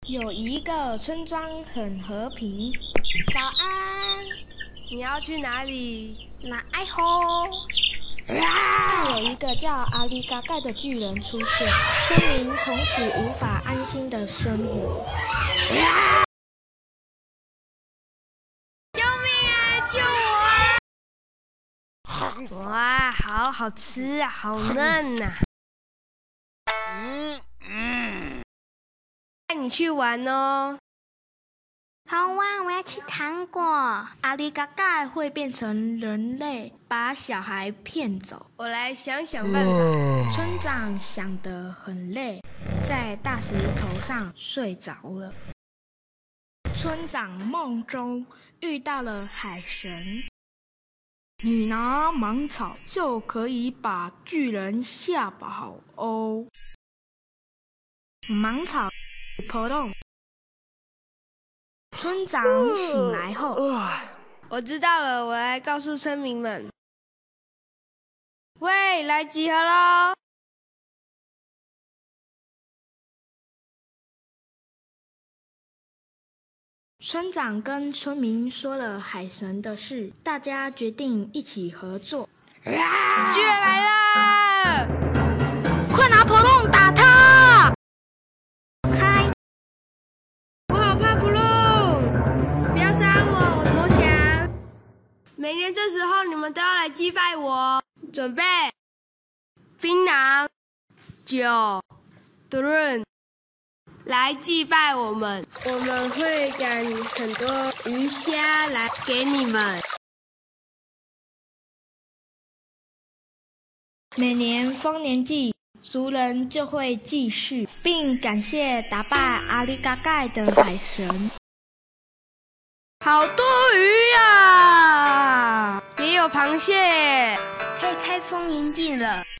有一个村庄很和平。早安， 你要去哪里？ 那爱吼！但有一个叫阿里嘎盖的巨人出现，村民从此无法安心的生活。 救命啊！救我啊！哇，好好吃啊，好嫩呐！带你去玩哦。 好啊，我要吃糖果。阿里嘎盖会变成人类，把小孩骗走。 我来想想办法。 村长想得很累，在大石头上睡着了。村长梦中遇到了海神，你拿芒草就可以把巨人吓跑哦。芒草破洞。村长醒来后， 我知道了，我来告诉村民们。喂，来集合喽！ 村长跟村民说了海神的事，大家决定一起合作。 巨人来了！ 快拿破洞打他！开！ 我好怕普鲁！不要杀我，我投降。每年这时候你们都要来祭拜我，准备槟榔、酒、drone，来祭拜我们。我们会赶很多鱼虾来给你们。 每年丰年祭，族人就会祭祀，并感谢打败阿里嘎盖的海神。 好多鱼呀！也有螃蟹， 可以开丰年祭了。